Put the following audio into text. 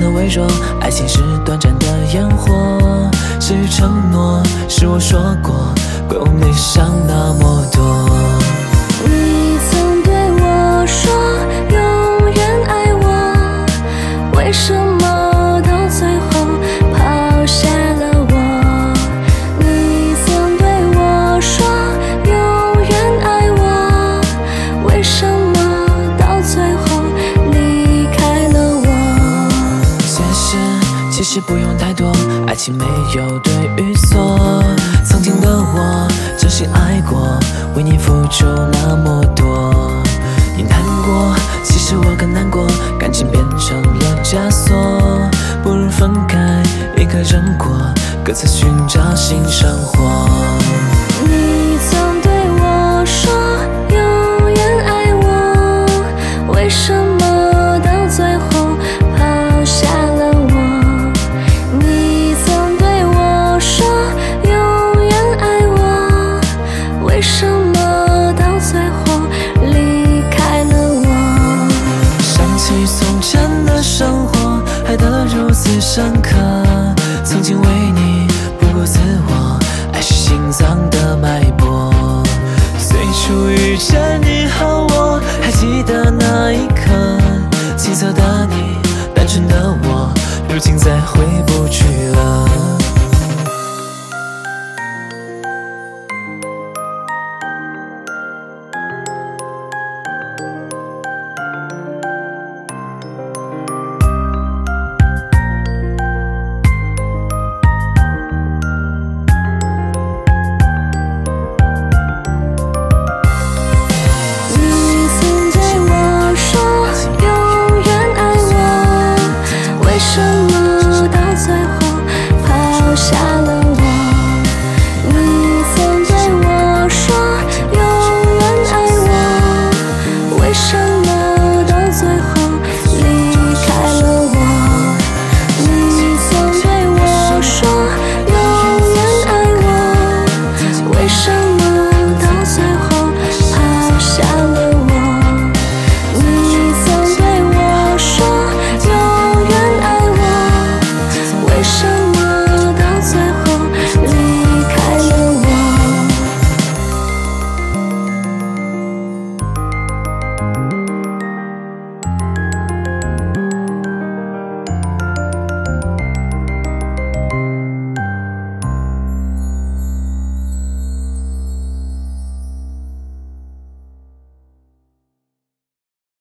的微弱，爱情是短暂的烟火。至于承诺，是我说过，怪我没想那么多。 你曾对我说永远爱我，为什么到最后抛下了我？你曾对我说永远爱我，为什么到最后离开了我？ 其实不用太多，爱情没有对与错。曾经的我真心爱过，为你付出那么多。你难过，其实我更难过，感情变成了枷锁。不如分开，一个人过，各自寻找新生活。 你曾对我说永远爱我，为什么到最后抛下了我？你曾对我说永远爱我，为什么到最后离开了我？ 想起从前的生活，爱得如此深刻。曾经为你不顾自我，爱是心脏的脉搏。最初遇见你和我，还记得那一刻，青涩的你，单纯的我，如今再回不去了。 你曾对我说永远爱我，为什么